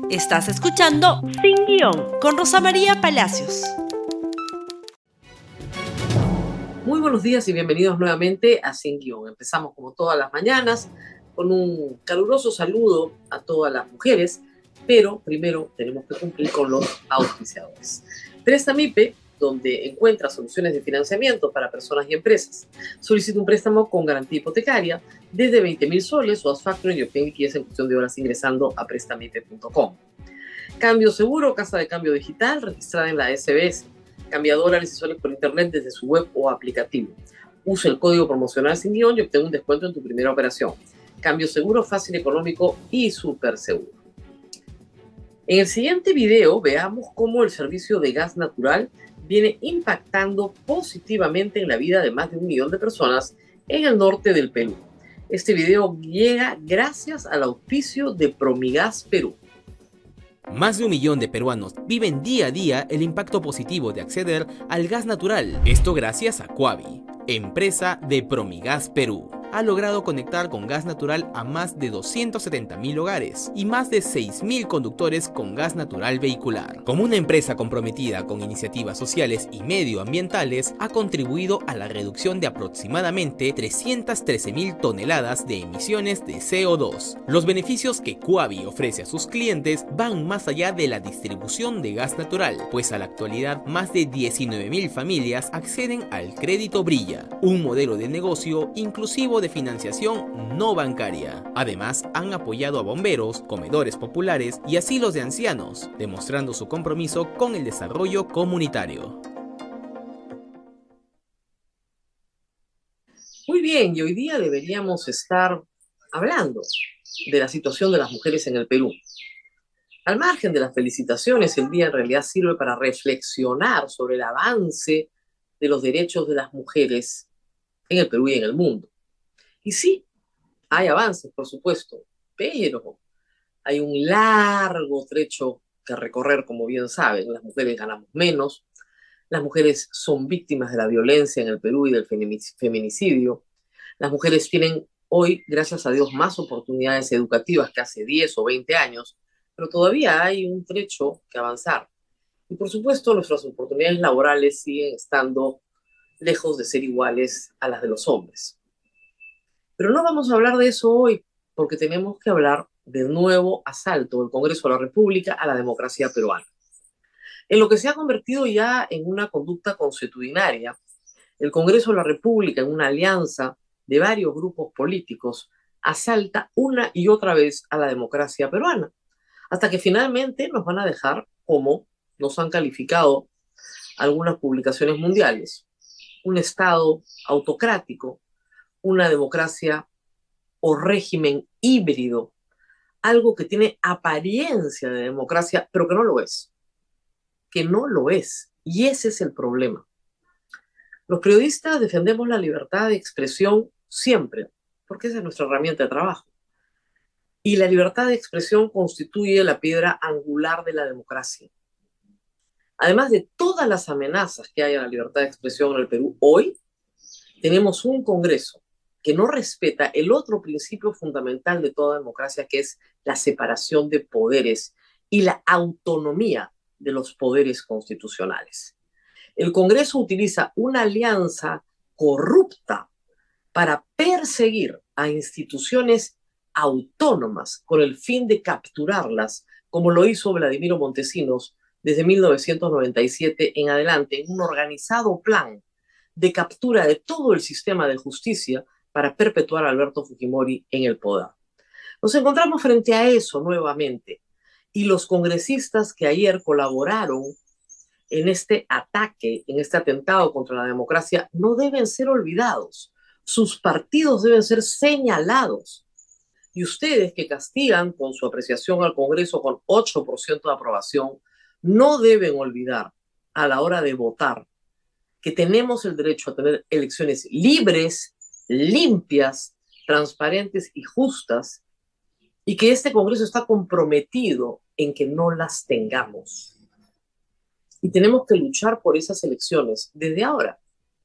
Estás escuchando Sin Guión con Rosa María Palacios. Muy buenos días y bienvenidos nuevamente a Sin Guión. Empezamos como todas las mañanas con un caluroso saludo a todas las mujeres, pero primero tenemos que cumplir con los auspiciadores. Prestamipe, donde encuentra soluciones de financiamiento para personas y empresas. Solicita un préstamo con garantía hipotecaria desde 20.000 soles o haz factoring y obtén liquidez en cuestión de horas ingresando a prestamipe.com. Cambio Seguro, casa de cambio digital registrada en la SBS. Cambia dólares y soles por internet desde su web o aplicativo. Usa el código promocional Sin Guión y obtén un descuento en tu primera operación. Cambio seguro, fácil, económico y súper seguro. En el siguiente video veamos cómo el servicio de gas natural viene impactando positivamente en la vida de más de 1 millón de personas en el norte del Perú. Este video llega gracias al auspicio de Promigas Perú. Más de 1 millón de peruanos viven día a día el impacto positivo de acceder al gas natural. Esto gracias a Quavi, empresa de Promigas Perú. Ha logrado conectar con gas natural a más de 270.000 hogares y más de 6.000 conductores con gas natural vehicular. Como una empresa comprometida con iniciativas sociales y medioambientales, ha contribuido a la reducción de aproximadamente 313.000 toneladas de emisiones de CO2. Los beneficios que Quavi ofrece a sus clientes van más allá de la distribución de gas natural, pues a la actualidad más de 19.000 familias acceden al crédito Brilla, un modelo de negocio inclusivo de financiación no bancaria. Además, han apoyado a bomberos, comedores populares y asilos de ancianos, demostrando su compromiso con el desarrollo comunitario. Muy bien, y hoy día deberíamos estar hablando de la situación de las mujeres en el Perú. Al margen de las felicitaciones, el día en realidad sirve para reflexionar sobre el avance de los derechos de las mujeres en el Perú y en el mundo. Y sí, hay avances, por supuesto, pero hay un largo trecho que recorrer, como bien saben. Las mujeres ganamos menos, las mujeres son víctimas de la violencia en el Perú y del feminicidio. Las mujeres tienen hoy, gracias a Dios, más oportunidades educativas que hace 10 o 20 años, pero todavía hay un trecho que avanzar. Y por supuesto, nuestras oportunidades laborales siguen estando lejos de ser iguales a las de los hombres. Pero no vamos a hablar de eso hoy, porque tenemos que hablar del nuevo asalto del Congreso de la República a la democracia peruana. En lo que se ha convertido ya en una conducta consuetudinaria, el Congreso de la República, en una alianza de varios grupos políticos, asalta una y otra vez a la democracia peruana, hasta que finalmente nos van a dejar, como nos han calificado algunas publicaciones mundiales, un Estado autocrático, una democracia o régimen híbrido, algo que tiene apariencia de democracia, pero que no lo es. Que no lo es. Y ese es el problema. Los periodistas defendemos la libertad de expresión siempre, porque esa es nuestra herramienta de trabajo. Y la libertad de expresión constituye la piedra angular de la democracia. Además de todas las amenazas que hay a la libertad de expresión en el Perú, hoy tenemos un Congreso que no respeta el otro principio fundamental de toda democracia, que es la separación de poderes y la autonomía de los poderes constitucionales. El Congreso utiliza una alianza corrupta para perseguir a instituciones autónomas con el fin de capturarlas, como lo hizo Vladimiro Montesinos desde 1997 en adelante, en un organizado plan de captura de todo el sistema de justicia para perpetuar a Alberto Fujimori en el poder. Nos encontramos frente a eso nuevamente, y los congresistas que ayer colaboraron en este ataque, en este atentado contra la democracia, no deben ser olvidados. Sus partidos deben ser señalados. Y ustedes que castigan con su apreciación al Congreso con 8% de aprobación, no deben olvidar a la hora de votar que tenemos el derecho a tener elecciones libres, limpias, transparentes y justas, y que este Congreso está comprometido en que no las tengamos. Y tenemos que luchar por esas elecciones desde ahora.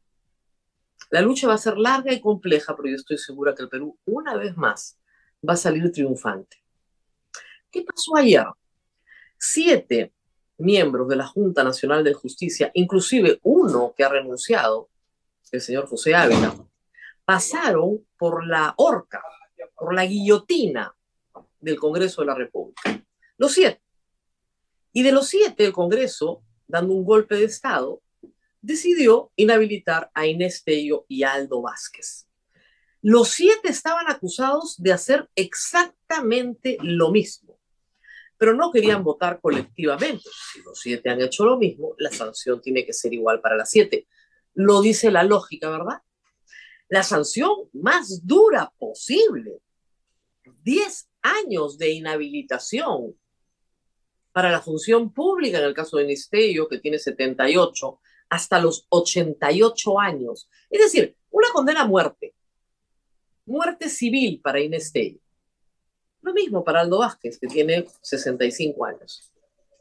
La lucha va a ser larga y compleja, pero yo estoy segura que el Perú, una vez más, va a salir triunfante. ¿Qué pasó ayer? 7 miembros de la Junta Nacional de Justicia, inclusive uno que ha renunciado, el señor José Ávila, pasaron por la horca, por la guillotina del Congreso de la República. Los 7. Y de los 7, el Congreso, dando un golpe de Estado, decidió inhabilitar a Inés Tello y a Aldo Vázquez. Los 7 estaban acusados de hacer exactamente lo mismo, pero no querían votar colectivamente. Si los 7 han hecho lo mismo, la sanción tiene que ser igual para las 7. Lo dice la lógica, ¿verdad? La sanción más dura posible. 10 años de inhabilitación para la función pública en el caso de Inés Tello, que tiene 78, hasta los 88 años. Es decir, una condena a muerte. Muerte civil para Inés Tello. Lo mismo para Aldo Vázquez, que tiene 65 años.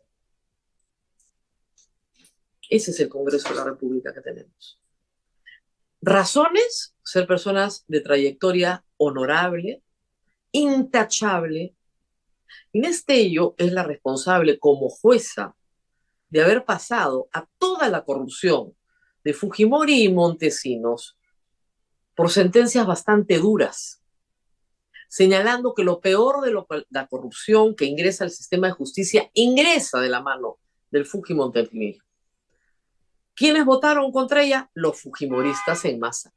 Ese es el Congreso de la República que tenemos. Razones: ser personas de trayectoria honorable, intachable. Inés Tello es la responsable como jueza de haber pasado a toda la corrupción de Fujimori y Montesinos por sentencias bastante duras, señalando que lo peor de la corrupción que ingresa al sistema de justicia ingresa de la mano del Fujimontesinismo. ¿Quiénes votaron contra ella? Los fujimoristas en masa.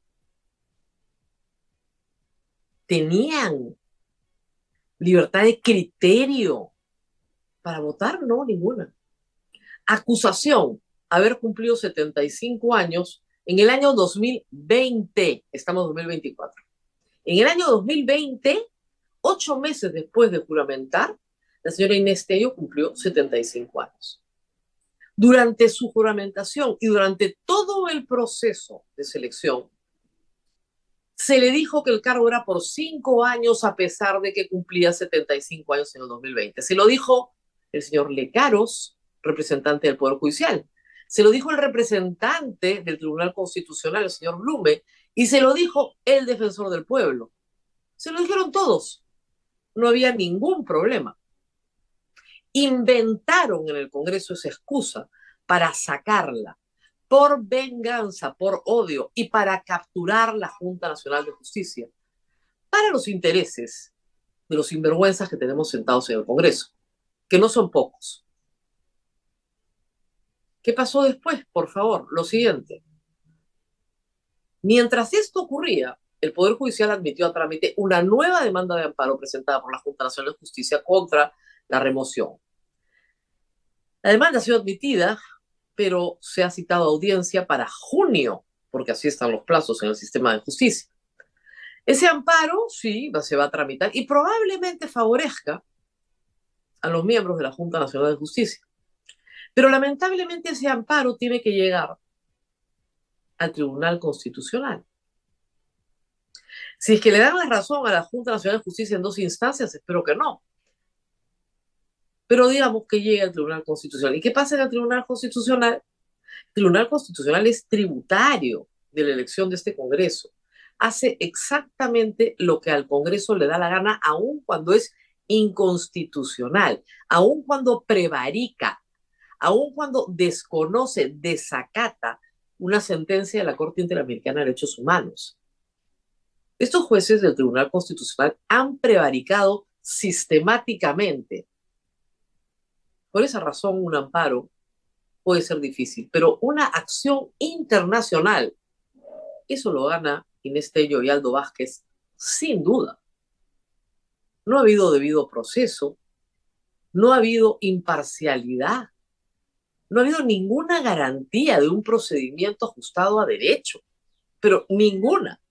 ¿Tenían libertad de criterio para votar? No, ninguna. Acusación: haber cumplido 75 años en el año 2020. Estamos en 2024. En el año 2020, 8 meses después de juramentar, la señora Inés Tello cumplió 75 años. Durante su juramentación y durante todo el proceso de selección, se le dijo que el cargo era por 5 años a pesar de que cumplía 75 años en el 2020. Se lo dijo el señor Lecaros, representante del Poder Judicial. Se lo dijo el representante del Tribunal Constitucional, el señor Blume, y se lo dijo el defensor del pueblo. Se lo dijeron todos. No había ningún problema. Inventaron en el Congreso esa excusa para sacarla por venganza, por odio y para capturar la Junta Nacional de Justicia para los intereses de los sinvergüenzas que tenemos sentados en el Congreso, que no son pocos. ¿Qué pasó después? Por favor, lo siguiente. Mientras esto ocurría, el Poder Judicial admitió a trámite una nueva demanda de amparo presentada por la Junta Nacional de Justicia contra la remoción. La demanda ha sido admitida, pero se ha citado audiencia para junio, porque así están los plazos en el sistema de justicia. Ese amparo, sí, se va a tramitar y probablemente favorezca a los miembros de la Junta Nacional de Justicia. Pero lamentablemente ese amparo tiene que llegar al Tribunal Constitucional. Si es que le dan la razón a la Junta Nacional de Justicia en 2 instancias, espero que no. Pero digamos que llegue al Tribunal Constitucional. ¿Y qué pasa en el Tribunal Constitucional? El Tribunal Constitucional es tributario de la elección de este Congreso. Hace exactamente lo que al Congreso le da la gana, aun cuando es inconstitucional, aun cuando prevarica, aun cuando desconoce, desacata una sentencia de la Corte Interamericana de Derechos Humanos. Estos jueces del Tribunal Constitucional han prevaricado sistemáticamente. Por esa razón, un amparo puede ser difícil, pero una acción internacional, eso lo gana Inés Tello y Aldo Vázquez sin duda. No ha habido debido proceso, no ha habido imparcialidad, no ha habido ninguna garantía de un procedimiento ajustado a derecho, pero ninguna.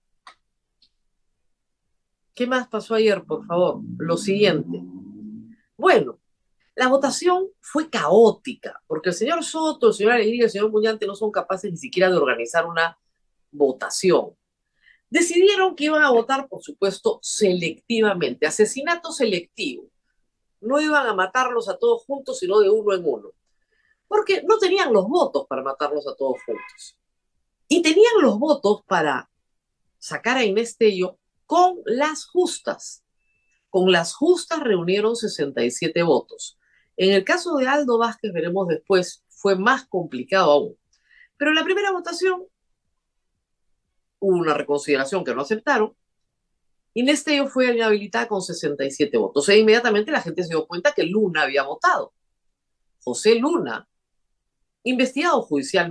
¿Qué más pasó ayer, por favor? Lo siguiente. Bueno, la votación fue caótica, porque el señor Soto, el señor Alegría y el señor Muñante no son capaces ni siquiera de organizar una votación. Decidieron que iban a votar, por supuesto, selectivamente, asesinato selectivo. No iban a matarlos a todos juntos, sino de uno en uno, porque no tenían los votos para matarlos a todos juntos. Y tenían los votos para sacar a Inés Tello con las justas. Con las justas reunieron 67 votos. En el caso de Aldo Vázquez, veremos después, fue más complicado aún. Pero en la primera votación hubo una reconsideración que no aceptaron. Inés Tello fue inhabilitada con 67 votos. E inmediatamente la gente se dio cuenta que Luna había votado. José Luna, investigado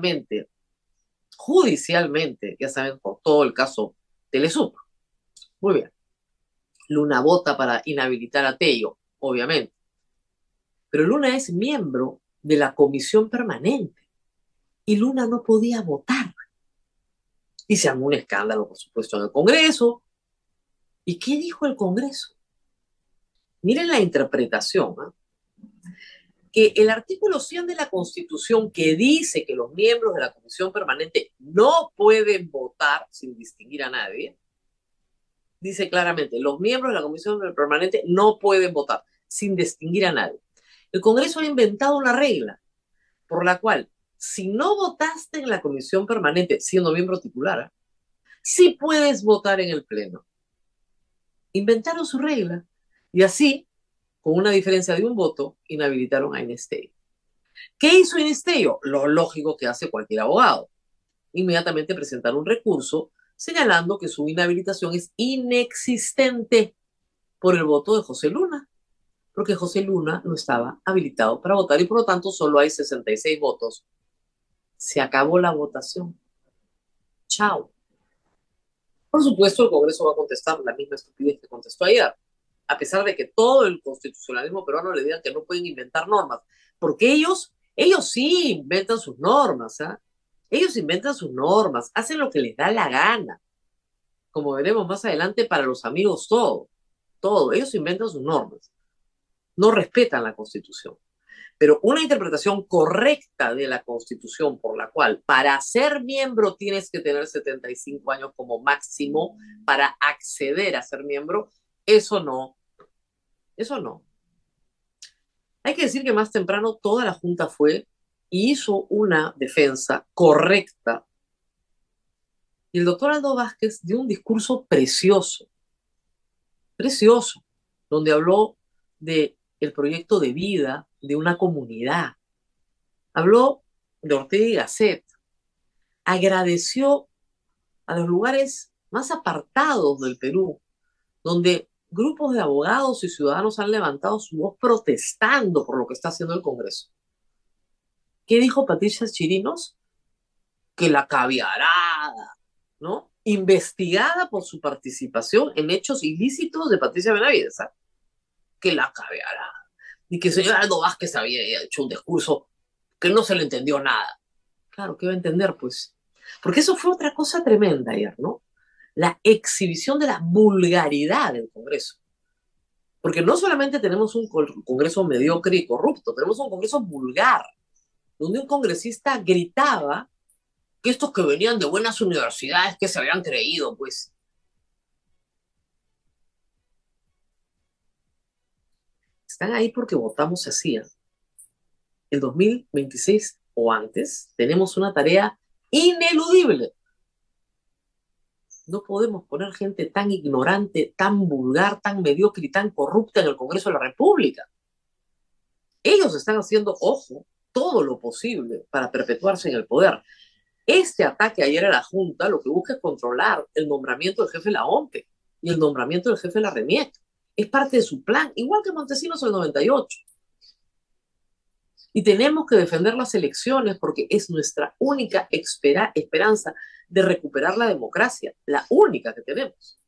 judicialmente, ya saben, por todo el caso Telesup. Muy bien. Luna vota para inhabilitar a Tello, obviamente. Pero Luna es miembro de la comisión permanente y Luna no podía votar. Y se armó un escándalo, por supuesto, en el Congreso. ¿Y qué dijo el Congreso? Miren la interpretación, ¿eh? Que el artículo 100 de la Constitución, que dice que los miembros de la comisión permanente no pueden votar sin distinguir a nadie, dice claramente, los miembros de la comisión permanente no pueden votar sin distinguir a nadie. El Congreso ha inventado una regla por la cual, si no votaste en la comisión permanente siendo miembro titular, sí puedes votar en el Pleno. Inventaron su regla y así, con una diferencia de un voto, inhabilitaron a Inés Tello. ¿Qué hizo Inés Tello? Lo lógico que hace cualquier abogado. Inmediatamente presentar un recurso señalando que su inhabilitación es inexistente por el voto de José Luna, porque José Luna no estaba habilitado para votar y por lo tanto solo hay 66 votos. Se acabó la votación. Chao. Por supuesto, el Congreso va a contestar la misma estupidez que contestó ayer, a pesar de que todo el constitucionalismo peruano le diga que no pueden inventar normas, porque ellos sí inventan sus normas, ¿eh? Ellos inventan sus normas, hacen lo que les da la gana, como veremos más adelante para los amigos todo, ellos inventan sus normas, no respetan la Constitución. Pero una interpretación correcta de la Constitución por la cual para ser miembro tienes que tener 75 años como máximo para acceder a ser miembro, eso no. Hay que decir que más temprano toda la Junta fue y hizo una defensa correcta. Y el doctor Aldo Vázquez dio un discurso precioso, donde habló de el proyecto de vida de una comunidad. Habló de Ortega y Gasset. Agradeció a los lugares más apartados del Perú, donde grupos de abogados y ciudadanos han levantado su voz protestando por lo que está haciendo el Congreso. ¿Qué dijo Patricia Chirinos? Que la caviarada, ¿no? Investigada por su participación en hechos ilícitos de Patricia Benavides, ¿eh? Que la caviarada. Y que el señor Aldo Vázquez había hecho un discurso que no se le entendió nada. Claro, ¿qué va a entender, pues? Porque eso fue otra cosa tremenda ayer, ¿no? La exhibición de la vulgaridad del Congreso. Porque no solamente tenemos un Congreso mediocre y corrupto, tenemos un Congreso vulgar, donde un congresista gritaba que estos que venían de buenas universidades que se habían creído, pues. Están ahí porque votamos así, ¿eh? El 2026 o antes tenemos una tarea ineludible. No podemos poner gente tan ignorante, tan vulgar, tan mediocre y tan corrupta en el Congreso de la República. Ellos están haciendo, ojo, todo lo posible para perpetuarse en el poder. Este ataque ayer a la Junta lo que busca es controlar el nombramiento del jefe de la OMPE y el nombramiento del jefe de la RENIEC. Es parte de su plan, igual que Montesinos en el 98. Y tenemos que defender las elecciones porque es nuestra única esperanza de recuperar la democracia, la única que tenemos.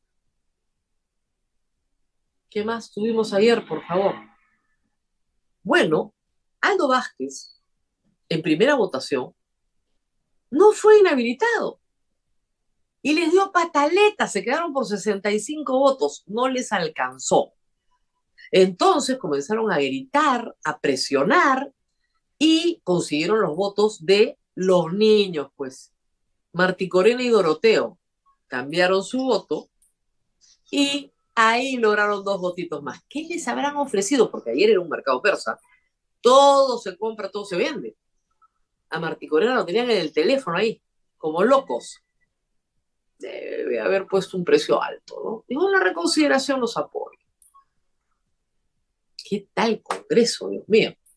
¿Qué más tuvimos ayer, por favor? Bueno, Aldo Vázquez, en primera votación, no fue inhabilitado. Y les dio pataleta, se quedaron por 65 votos, no les alcanzó. Entonces comenzaron a gritar, a presionar y consiguieron los votos de los niños, pues. Martí Corena y Doroteo cambiaron su voto y ahí lograron 2 votitos más. ¿Qué les habrán ofrecido? Porque ayer era un mercado persa. Todo se compra, todo se vende. A Martí Corena lo tenían en el teléfono ahí, como locos. Debe haber puesto un precio alto, ¿no? Y con la reconsideración los apoyo. ¿Qué tal Congreso, Dios mío?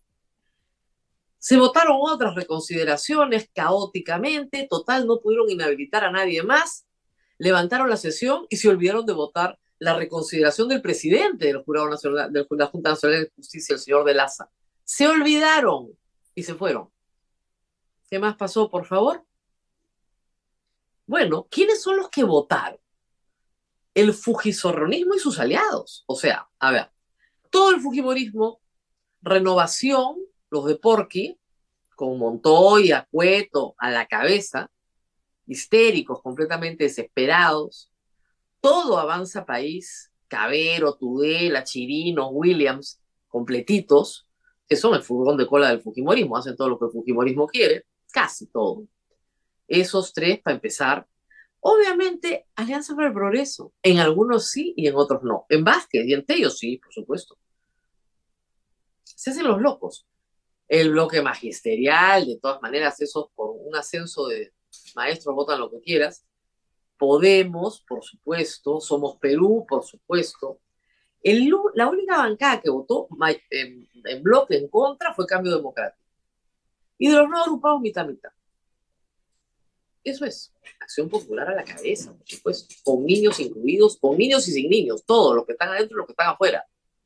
Se votaron otras reconsideraciones caóticamente, total, no pudieron inhabilitar a nadie más, levantaron la sesión y se olvidaron de votar la reconsideración del presidente del Jurado Nacional, de la Junta Nacional de Justicia, el señor de Laza. Se olvidaron y se fueron. ¿Qué más pasó, por favor? Bueno, ¿quiénes son los que votaron? El fujimorrismo y sus aliados. O sea, a ver, todo el fujimorismo, Renovación, los de Porqui, con Montoya, Cueto a la cabeza, histéricos, completamente desesperados, todo Avanza País, Cabero, Tudela, Chirino, Williams, completitos, que son el furgón de cola del fujimorismo, hacen todo lo que el fujimorismo quiere, casi todo. Esos tres, para empezar. Obviamente, Alianza para el Progreso. En algunos sí y en otros no. En Vázquez y en Tello sí, por supuesto. Se hacen los locos. El bloque magisterial, de todas maneras, eso por un ascenso de maestros, votan lo que quieras. Podemos, por supuesto. Somos Perú, por supuesto. La única bancada que votó en bloque en contra fue Cambio Democrático. Y de los no agrupados, mitad, mitad. Eso es, Acción Popular a la cabeza, por supuesto, con niños incluidos, con niños y sin niños, todos, los que están adentro y los que están afuera.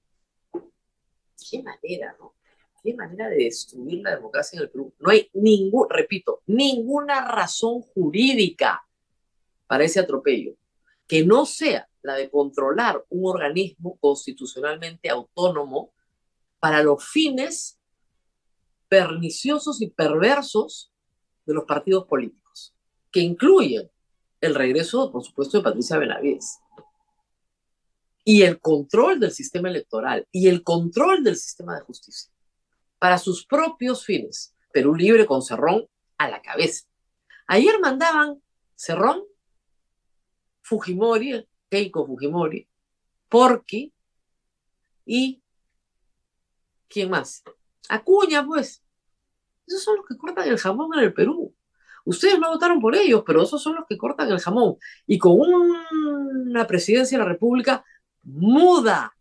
Qué manera, ¿no? Qué manera de destruir la democracia en el Perú. No hay ninguna razón jurídica para ese atropello, que no sea la de controlar un organismo constitucionalmente autónomo para los fines perniciosos y perversos de los partidos políticos, que incluyen el regreso, por supuesto, de Patricia Benavides, y el control del sistema electoral, y el control del sistema de justicia, para sus propios fines. Perú Libre con Cerrón a la cabeza. Ayer mandaban Cerrón, Fujimori, Keiko Fujimori, Porqui, y ¿quién más? Acuña, pues. Esos son los que cortan el jamón en el Perú. Ustedes no votaron por ellos, pero esos son los que cortan el jamón. Y con una presidencia de la República muda,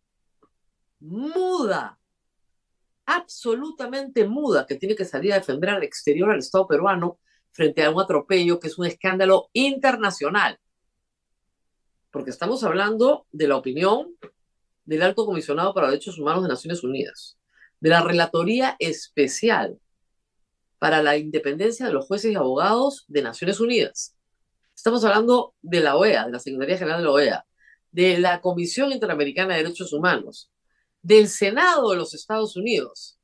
absolutamente muda, que tiene que salir a defender al exterior al Estado peruano frente a un atropello que es un escándalo internacional. Porque estamos hablando de la opinión del Alto Comisionado para Derechos Humanos de Naciones Unidas, de la Relatoría Especial para la Independencia de los Jueces y Abogados de Naciones Unidas. Estamos hablando de la OEA, de la Secretaría General de la OEA, de la Comisión Interamericana de Derechos Humanos, del Senado de los Estados Unidos.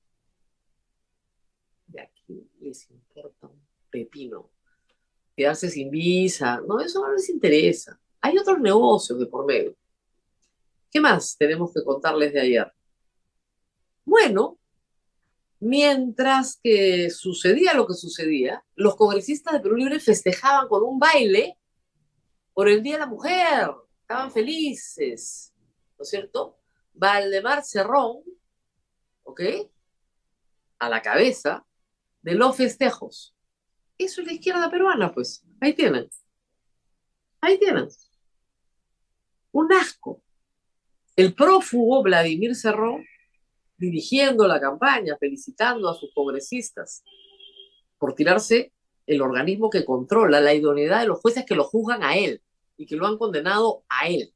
De aquí les importa un pepino. Quedarse sin visa, no, eso no les interesa. Hay otros negocios de por medio. ¿Qué más tenemos que contarles de ayer? Bueno, mientras que sucedía lo que sucedía, los congresistas de Perú Libre festejaban con un baile por el Día de la Mujer. Estaban felices, ¿no es cierto? Valdemar Cerrón, ¿ok? A la cabeza de los festejos. Eso es la izquierda peruana, pues. Ahí tienen. Ahí tienen. Un asco. El prófugo Vladimir Cerrón dirigiendo la campaña, felicitando a sus congresistas por tirarse el organismo que controla la idoneidad de los jueces que lo juzgan a él y que lo han condenado a él.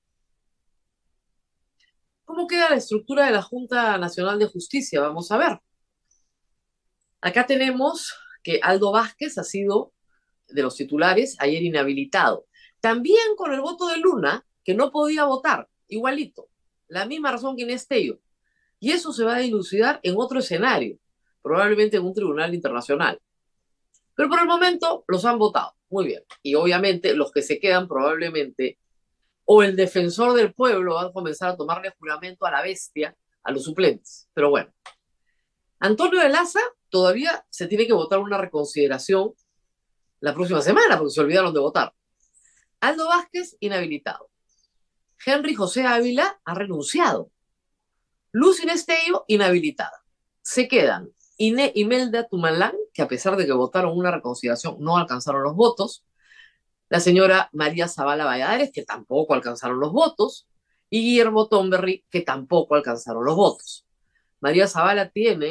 ¿Cómo queda la estructura de la Junta Nacional de Justicia? Vamos a ver. Acá tenemos que Aldo Vázquez ha sido de los titulares ayer inhabilitado. También con el voto de Luna, que no podía votar, igualito. La misma razón que Inés Tello. Y eso se va a dilucidar en otro escenario, probablemente en un tribunal internacional. Pero por el momento los han votado. Muy bien. Y obviamente los que se quedan probablemente, o el defensor del pueblo va a comenzar a tomarle juramento a la bestia, a los suplentes. Pero bueno. Antonio de Laza todavía se tiene que votar una reconsideración la próxima semana, porque se olvidaron de votar. Aldo Vázquez, inhabilitado. Henry José Ávila ha renunciado. Luz Inés Tello, inhabilitada. Se quedan Imelda Tumalán, que a pesar de que votaron una reconsideración, no alcanzaron los votos. La señora María Zavala Valladares, que tampoco alcanzaron los votos. Y Guillermo Tomberry, que tampoco alcanzaron los votos. María Zavala tiene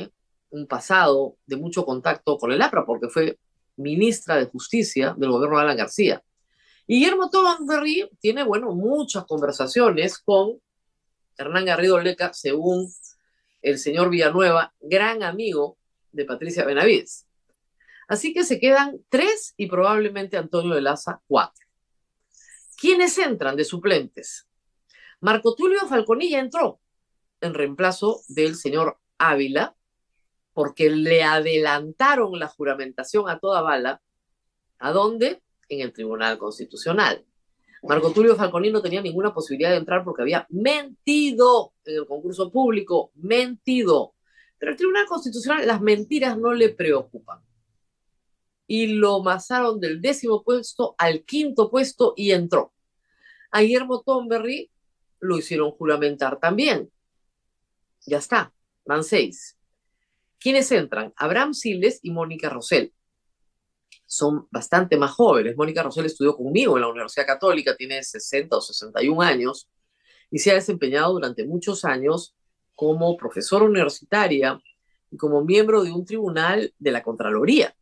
un pasado de mucho contacto con el APRA, porque fue ministra de Justicia del gobierno de Alan García. Y Guillermo Tobanberry tiene, bueno, muchas conversaciones con Hernán Garrido Leca, según el señor Villanueva, gran amigo de Patricia Benavides. Así que se quedan 3 y probablemente Antonio de Laza 4. ¿Quiénes entran de suplentes? Marco Tulio Falconilla entró en reemplazo del señor Ávila, porque le adelantaron la juramentación a toda bala. ¿A dónde? En el Tribunal Constitucional. Marco Tulio Falconilla no tenía ninguna posibilidad de entrar porque había mentido en el concurso público, mentido. Pero el Tribunal Constitucional las mentiras no le preocupan. Y lo pasaron del 10º puesto al 5º puesto y entró. A Guillermo Tobanberry lo hicieron juramentar también. Ya está, van 6. ¿Quiénes entran? Abraham Siles y Mónica Rosell. Son bastante más jóvenes. Mónica Rosell estudió conmigo en la Universidad Católica, tiene 60 o 61 años y se ha desempeñado durante muchos años como profesora universitaria y como miembro de un tribunal de la Contraloría.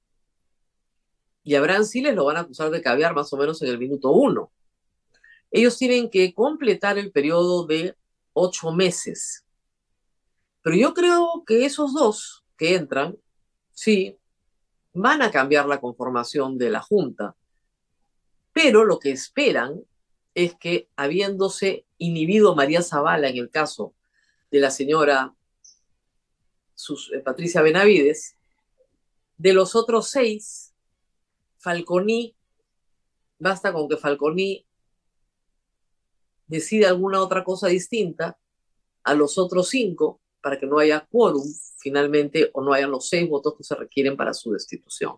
Y a Abraham Siles lo van a acusar de caviar más o menos en el minuto 1. Ellos tienen que completar el periodo de 8 meses. Pero yo creo que esos 2 que entran, sí, van a cambiar la conformación de la Junta, pero lo que esperan es que, habiéndose inhibido María Zavala en el caso de la señora Patricia Benavides, de los otros 6, Falconi, basta con que Falconi decida alguna otra cosa distinta a los otros 5 para que no haya quórum finalmente o no hayan los 6 votos que se requieren para su destitución.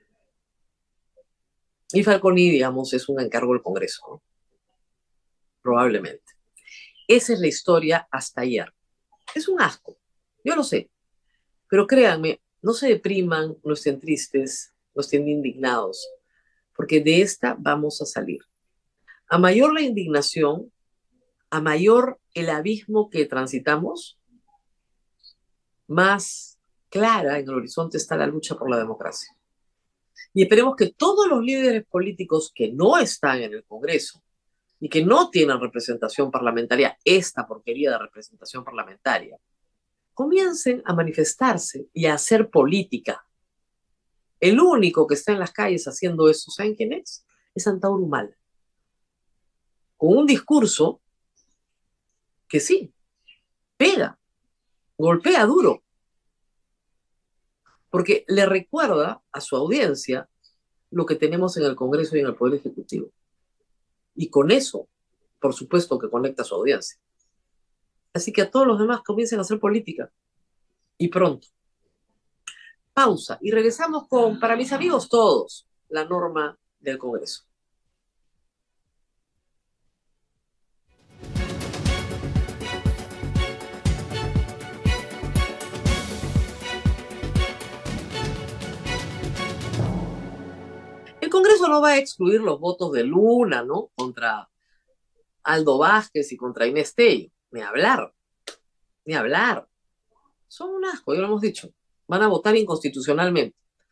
Y Falconi, digamos, es un encargo del Congreso, ¿no? Probablemente. Esa es la historia hasta ayer. Es un asco, yo lo sé, pero créanme, no se depriman, no estén tristes, no estén indignados, porque de esta vamos a salir. A mayor la indignación, a mayor el abismo que transitamos, más clara en el horizonte está la lucha por la democracia. Y esperemos que todos los líderes políticos que no están en el Congreso y que no tienen representación parlamentaria, esta porquería de representación parlamentaria, comiencen a manifestarse y a hacer política. El único que está en las calles haciendo eso, ¿saben quién es? Es Antauro Humala. Con un discurso que sí, pega, golpea duro, porque le recuerda a su audiencia lo que tenemos en el Congreso y en el Poder Ejecutivo. Y con eso, por supuesto que conecta a su audiencia. Así que a todos los demás comiencen a hacer política. Y pronto. Pausa. Y regresamos con, para mis amigos todos, la norma del Congreso. El Congreso no va a excluir los votos de Luna, ¿no? Contra Aldo Vázquez y contra Inés Tello. Ni hablar. Ni hablar. Son un asco, ya lo hemos dicho. Van a votar inconstitucionalmente.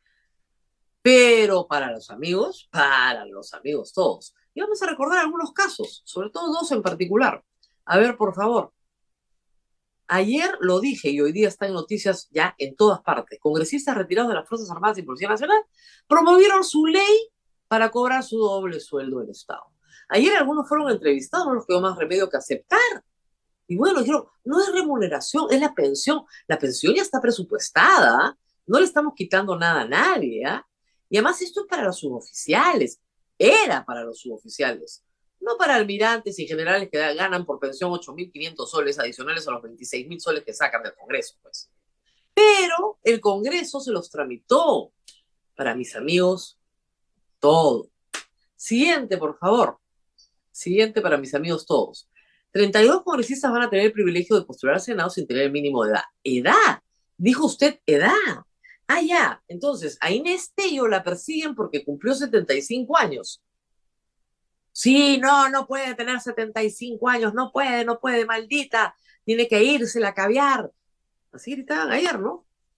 Pero para los amigos todos. Y vamos a recordar algunos casos, sobre todo 2 en particular. A ver, por favor. Ayer lo dije y hoy día está en noticias ya en todas partes. Congresistas retirados de las Fuerzas Armadas y Policía Nacional promovieron su ley para cobrar su doble sueldo del Estado. Ayer algunos fueron entrevistados, no les quedó más remedio que aceptar. Y bueno, dijeron, no es remuneración, es la pensión. La pensión ya está presupuestada, no le estamos quitando nada a nadie, ¿eh? Y además esto es para los suboficiales, era para los suboficiales, no para almirantes y generales que ganan por pensión 8.500 soles adicionales a los 26.000 soles que sacan del Congreso, pues. Pero el Congreso se los tramitó para mis amigos todo. Siguiente, por favor. Siguiente para mis amigos todos. 32 congresistas van a tener el privilegio de postular al Senado sin tener el mínimo de edad. ¿Edad? Dijo usted edad. Ah, ya. Entonces, a Inés Tello la persiguen porque cumplió 75 años. Sí, no puede tener 75 años, no puede, maldita. Tiene que irse a caviar. Así gritaban ayer, ¿no?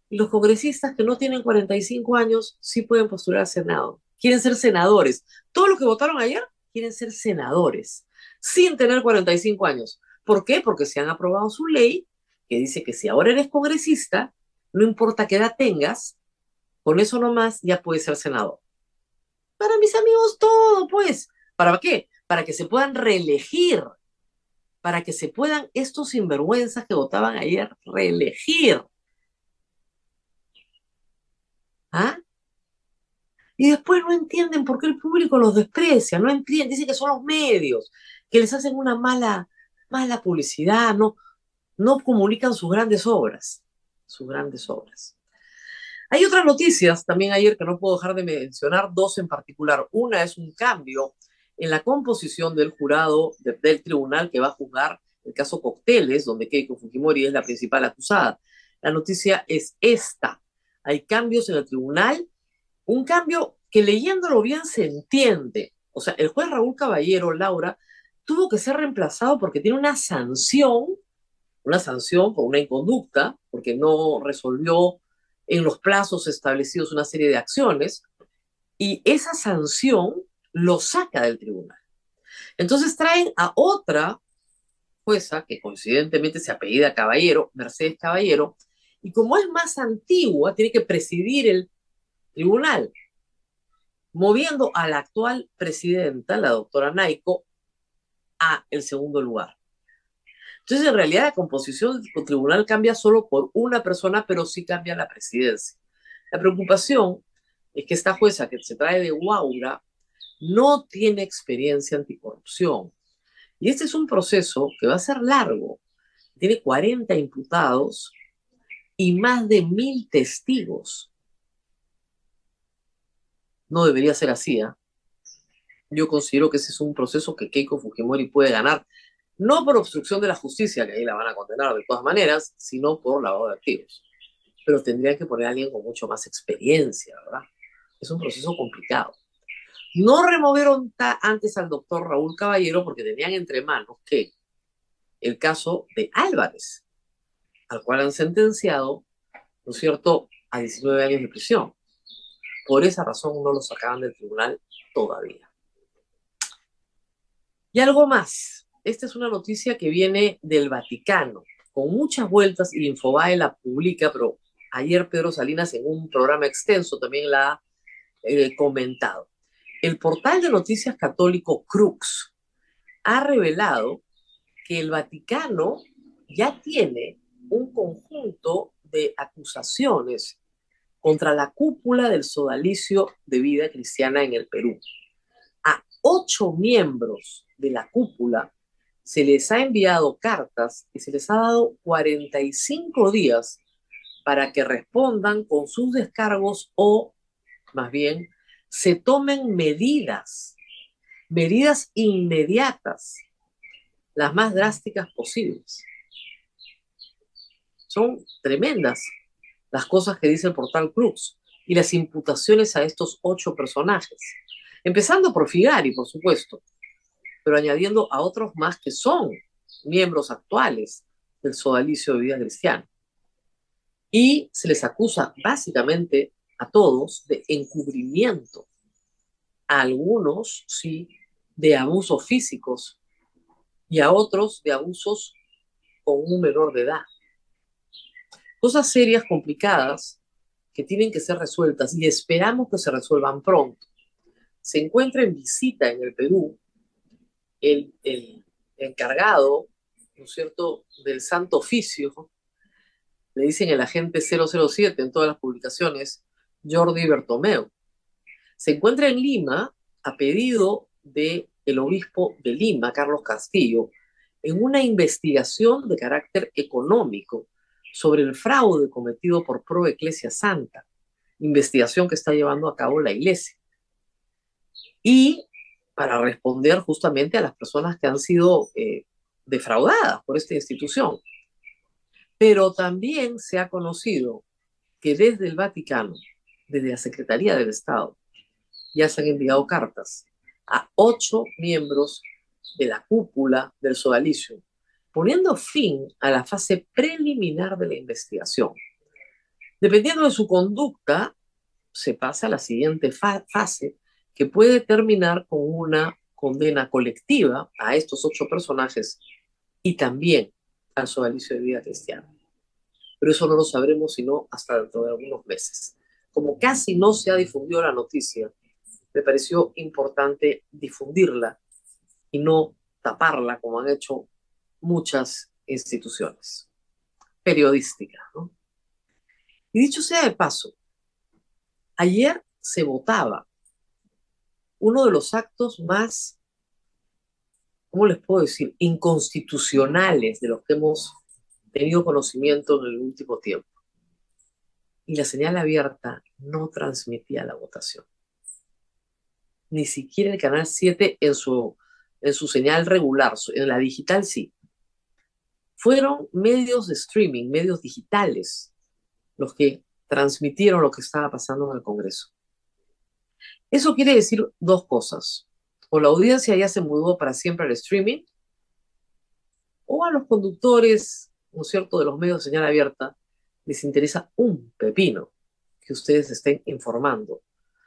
Y los congresistas que no tienen 45 años sí pueden postular al Senado. Quieren ser senadores. Todos los que votaron ayer quieren ser senadores, sin tener 45 años. ¿Por qué? Porque se han aprobado su ley que dice que si ahora eres congresista, no importa qué edad tengas, con eso nomás ya puedes ser senador. Para mis amigos todo, pues. ¿Para qué? Para que se puedan reelegir, para que se puedan estos sinvergüenzas que votaban ayer reelegir. ¿Ah? Y después no entienden por qué el público los desprecia, no entienden, dicen que son los medios, que les hacen una mala publicidad, no comunican sus grandes obras, sus grandes obras. Hay otras noticias también ayer que no puedo dejar de mencionar, dos en particular. Una es un cambio en la composición del jurado del tribunal que va a juzgar el caso Cócteles, donde Keiko Fujimori es la principal acusada. La noticia es esta. Hay cambios en el tribunal, un cambio que leyéndolo bien se entiende. O sea, el juez Raúl Caballero, Laura, tuvo que ser reemplazado porque tiene una sanción por una inconducta, porque no resolvió en los plazos establecidos una serie de acciones, y esa sanción lo saca del tribunal. Entonces traen a otra jueza, que coincidentemente se apellida Caballero, Mercedes Caballero, y como es más antigua, tiene que presidir el tribunal, moviendo a la actual presidenta, la doctora Naico, a el segundo lugar. Entonces, en realidad, la composición del tribunal cambia solo por una persona, pero sí cambia la presidencia. La preocupación es que esta jueza que se trae de Huaura no tiene experiencia anticorrupción. Y este es un proceso que va a ser largo. Tiene 40 imputados y más de 1.000 testigos. No debería ser así, ¿eh? Yo considero que ese es un proceso que Keiko Fujimori puede ganar, no por obstrucción de la justicia, que ahí la van a condenar de todas maneras, sino por lavado de activos. Pero tendrían que poner a alguien con mucho más experiencia, ¿verdad? Es un proceso complicado. No removieron antes al doctor Raúl Caballero porque tenían entre manos que el caso de Álvarez, al cual han sentenciado, ¿no es cierto?, a 19 años de prisión. Por esa razón no lo sacaban del tribunal todavía. Y algo más. Esta es una noticia que viene del Vaticano, con muchas vueltas, y Infobae la publica, pero ayer Pedro Salinas en un programa extenso también la ha comentado. El portal de noticias católico Crux ha revelado que el Vaticano ya tiene un conjunto de acusaciones contra la cúpula del sodalicio de vida cristiana en el Perú. A 8 miembros de la cúpula se les ha enviado cartas y se les ha dado 45 días para que respondan con sus descargos o, más bien, se tomen medidas inmediatas, las más drásticas posibles. Son tremendas las cosas que dice el portal Crux y las imputaciones a estos 8 personajes. Empezando por Figari, por supuesto, pero añadiendo a otros más que son miembros actuales del sodalicio de vida cristiana. Y se les acusa básicamente a todos de encubrimiento, a algunos sí de abusos físicos y a otros de abusos con un menor de edad. Cosas serias, complicadas, que tienen que ser resueltas y esperamos que se resuelvan pronto. Se encuentra en visita en el Perú el encargado, ¿no es cierto?, del Santo Oficio, le dicen el agente 007 en todas las publicaciones, Jordi Bertomeu. Se encuentra en Lima a pedido del obispo de Lima, Carlos Castillo, en una investigación de carácter económico sobre el fraude cometido por Pro Ecclesia Santa, investigación que está llevando a cabo la Iglesia. Y para responder justamente a las personas que han sido defraudadas por esta institución. Pero también se ha conocido que desde el Vaticano, desde la Secretaría del Estado, ya se han enviado cartas a 8 miembros de la cúpula del sodalicio, poniendo fin a la fase preliminar de la investigación. Dependiendo de su conducta, se pasa a la siguiente fase, que puede terminar con una condena colectiva a estos 8 personajes y también al sodalicio de vida cristiana. Pero eso no lo sabremos sino hasta dentro de algunos meses. Como casi no se ha difundido la noticia, me pareció importante difundirla y no taparla como han hecho muchas instituciones periodísticas, ¿no? Y dicho sea de paso, ayer se votaba uno de los actos más, ¿cómo les puedo decir?, inconstitucionales de los que hemos tenido conocimiento en el último tiempo. Y la señal abierta no transmitía la votación. Ni siquiera el Canal 7 en su señal regular, en la digital sí. Fueron medios de streaming, medios digitales, los que transmitieron lo que estaba pasando en el Congreso. Eso quiere decir 2 cosas. O la audiencia ya se mudó para siempre al streaming, o a los conductores, ¿no es cierto?, de los medios de señal abierta, les interesa un pepino que ustedes estén informados,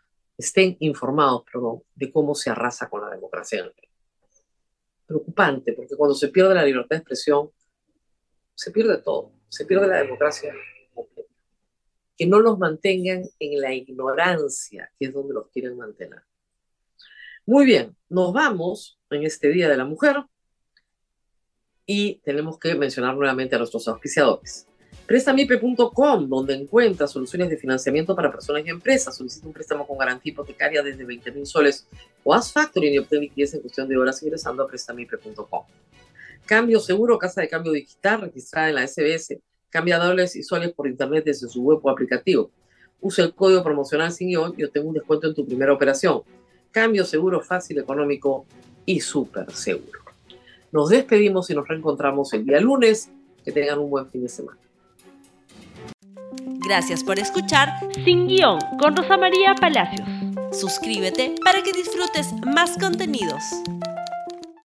de cómo se arrasa con la democracia en el Perú. Preocupante, porque cuando se pierde la libertad de expresión, se pierde todo, se pierde la democracia completa. Que no los mantengan en la ignorancia, que es donde los quieren mantener. Muy bien, nos vamos en este Día de la Mujer y tenemos que mencionar nuevamente a nuestros auspiciadores. Prestamipe.com, donde encuentras soluciones de financiamiento para personas y empresas. Solicita un préstamo con garantía hipotecaria desde 20.000 soles o haz factoring y obtén liquidez en cuestión de horas ingresando a prestamipe.com. Cambio Seguro, casa de cambio digital registrada en la SBS. Cambia dólares y soles por internet desde su web o aplicativo. Usa el código promocional SINGUION y obtén un descuento en tu primera operación. Cambio seguro, fácil, económico y súper seguro. Nos despedimos y nos reencontramos el día lunes. Que tengan un buen fin de semana. Gracias por escuchar Sin Guión con Rosa María Palacios. Suscríbete para que disfrutes más contenidos.